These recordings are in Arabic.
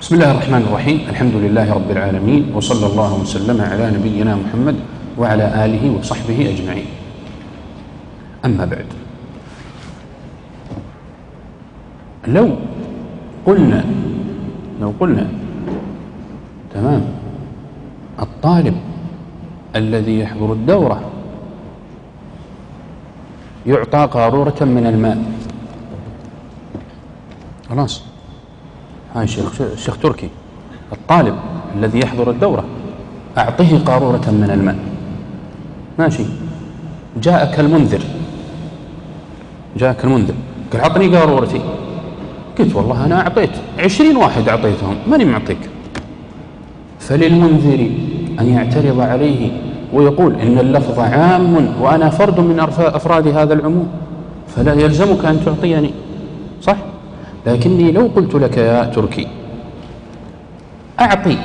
بسم الله الرحمن الرحيم. الحمد لله رب العالمين، وصلى الله وسلم على نبينا محمد وعلى آله وصحبه أجمعين. أما بعد، لو قلنا تمام الطالب الذي يحضر الدورة يعطى قارورة من الماء، خلاص، هاي الشيخ تركي، الطالب الذي يحضر الدورة أعطيه قارورة من الماء، ماشي. جاءك المنذر قال أعطني قارورتي، قلت والله أنا أعطيت 20 واحد أعطيتهم، ماني معطيك. فللمنذر أن يعترض عليه ويقول إن اللفظ عام وأنا فرد من أفراد هذا العموم، فلا يلزمك أن تعطيني، صح؟ لكني لو قلت لك يا تركي أعطي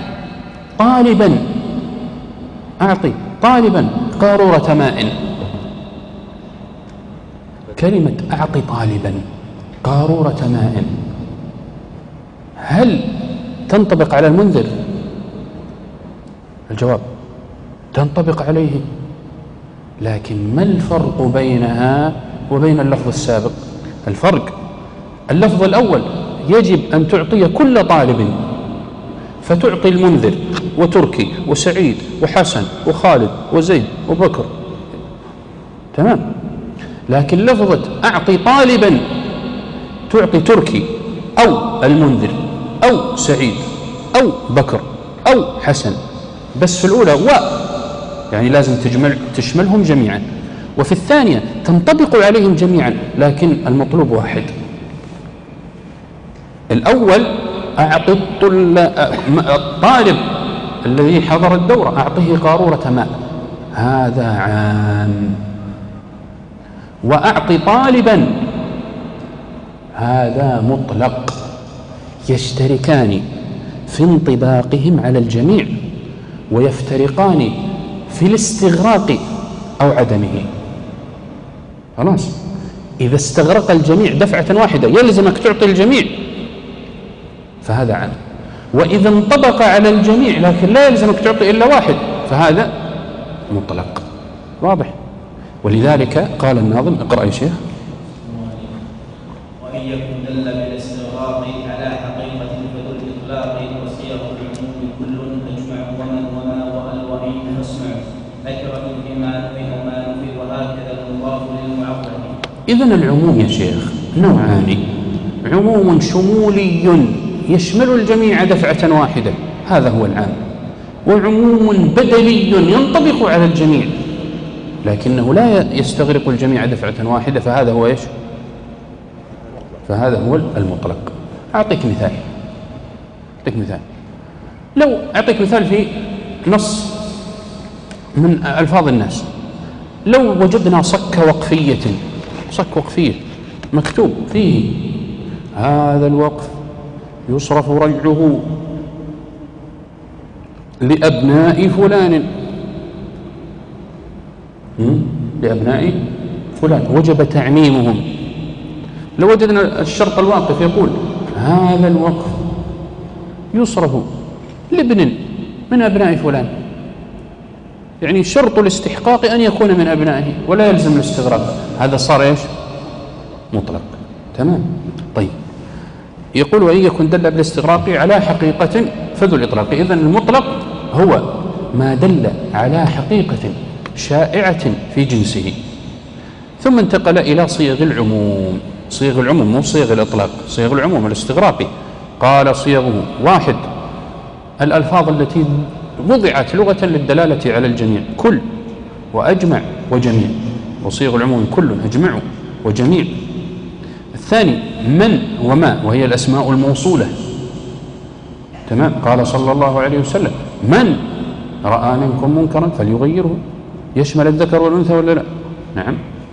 طالبا قارورة ماء، كلمة أعطي طالبا قارورة ماء هل تنطبق على المنذر؟ الجواب تنطبق عليه، لكن ما الفرق بينها وبين اللفظ السابق؟ الفرق، اللفظ الأول يجب أن تعطي كل طالب، فتعطي المنذر وتركي وسعيد وحسن وخالد وزيد وبكر، تمام. لكن لفظة أعطي طالبا تعطي تركي أو المنذر أو سعيد أو بكر أو حسن، بس في الأولى يعني لازم تشملهم جميعا، وفي الثانية تنطبق عليهم جميعا لكن المطلوب واحد. الأول أعطي الطالب الذي حضر الدورة أعطيه قارورة ماء، هذا عام. وأعطي طالبا هذا مطلق، يشتركان في انطباقهم على الجميع ويفترقان في الاستغراق أو عدمه. خلاص، إذا استغرق الجميع دفعة واحدة يلزمك تعطي الجميع فهذا عام، وإذا انطبق على الجميع لكن لا يلزمك تعطي إلا واحد فهذا مطلق. واضح؟ ولذلك قال الناظم، اقرأ يا شيخ. وإن يكن دل بالاستغراق على حقيقة فذو الإطلاق وصيغ العموم كل أجمع ومن وما وأل وإن فاسمع ذكر بما نفي وما نفي وهكذا المضاف للمعظم. إذن العموم يا شيخ نوعان: عموم شمولي يشمل الجميع دفعة واحدة، هذا هو العام، وعموم بدلي ينطبق على الجميع لكنه لا يستغرق الجميع دفعة واحدة، فهذا هو إيش؟ فهذا هو المطلق. أعطيك مثال، لو أعطيك مثال في نص من ألفاظ الناس، لو وجدنا صك وقفية مكتوب فيه هذا الوقف يصرف رجعه لأبناء فلان، وجب تعميمهم. لو وجدنا الشرط الواقف يقول هذا الوقف يصرف لابن من أبناء فلان، يعني شرط الاستحقاق أن يكون من أبنائه ولا يلزم الاستغراق، هذا صار إيش؟ مطلق، تمام. طيب، يقول وإن يكن دل بالاستغراق على حقيقة فذو الإطلاق. إذن المطلق هو ما دل على حقيقة شائعة في جنسه ثم انتقل إلى صيغ العموم، مو صيغ الإطلاق، صيغ العموم الاستغراقي. قال صيغه: واحد، الألفاظ التي وضعت لغة للدلالة على الجميع، كل وأجمع وجميع، وصيغ العموم كل أجمع وجميع. الثاني من وما، وهي الأسماء الموصولة، تمام. قال صلى الله عليه وسلم: من رأى منكم منكرا فليغيره، يشمل الذكر والأنثى ولا لا؟ نعم.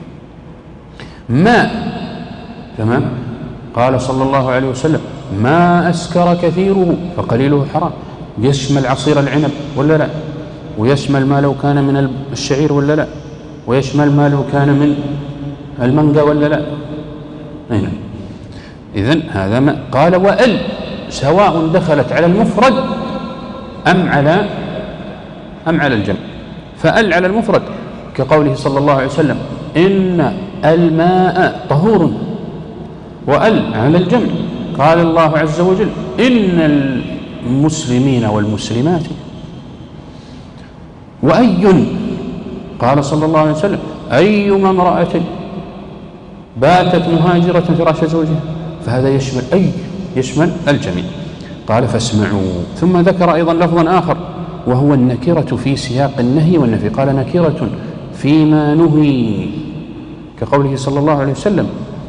ما، تمام. قال صلى الله عليه وسلم: ما أسكر كثيره فقليله حرام، يشمل عصير العنب ولا لا؟ ويشمل ما لو كان من الشعير ولا لا؟ ويشمل ما لو كان من المانجا ولا لا؟ أين؟ إذن هذا ما. قال وأل سواء دخلت على المفرد أم على الجمع. فأل على المفرد كقوله صلى الله عليه وسلم إن الماء طهور، وأل على الجمع قال الله عز وجل إن المسلمين والمسلمات، وأي قال صلى الله عليه وسلم أيما امرأة باتت مهاجرة فراش زوجها، فهذا يشمل الجميع. قال فاسمعوا، ثم ذكر أيضا لفظا آخر وهو النكرة في سياق النهي والنفي، قال نكرة فيما نهي كقوله صلى الله عليه وسلم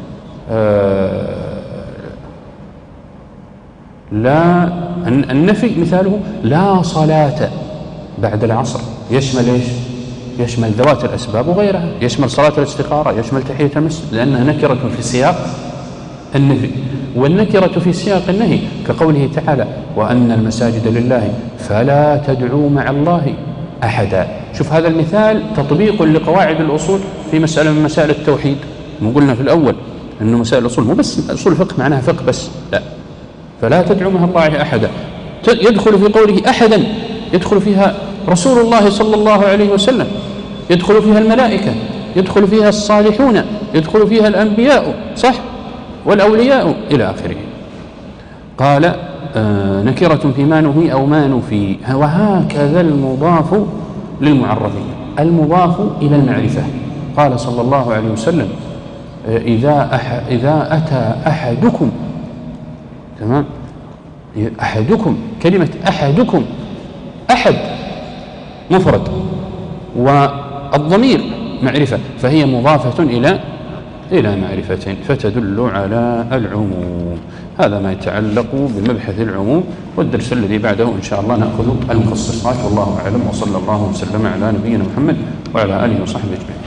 لا النفي مثاله لا صلاة بعد العصر، يشمل إيش؟ يشمل ذوات الأسباب وغيرها، يشمل صلاة الاستخارة، يشمل تحية المسجد، لأنها نكرة في سياق النفي. والنكرة في سياق النهي كقوله تعالى وأن المساجد لله فلا تدعوا مع الله أحدا. شوف هذا المثال تطبيق لقواعد الأصول في مسألة من مسائل التوحيد. قلنا في الأول أنه مسائل الأصول مو بس أصول الفقه معناها فقه بس، لا، فلا تدعوا مع الله أحدا يدخل في قوله أحدا، يدخل فيها رسول الله صلى الله عليه وسلم، يدخل فيها الملائكة، يدخل فيها الصالحون، يدخل فيها الأنبياء، صح، والأولياء إلى آخره. قال نكرة فيما نهي أو ما نفي. وهكذا المضاف للمعرفين، المضاف إلى المعرفة. قال صلى الله عليه وسلم إذا أتى أحدكم، تمام، أحدكم، كلمة أحدكم أحد مفرد والضمير معرفة، فهي مضافة إلى معرفتين فتدل على العموم. هذا ما يتعلق بمبحث العموم. والدرس الذي بعده إن شاء الله نأخذ المخصصات، والله أعلم، وصلى الله وسلم على نبينا محمد وعلى آله وصحبه أجمعين.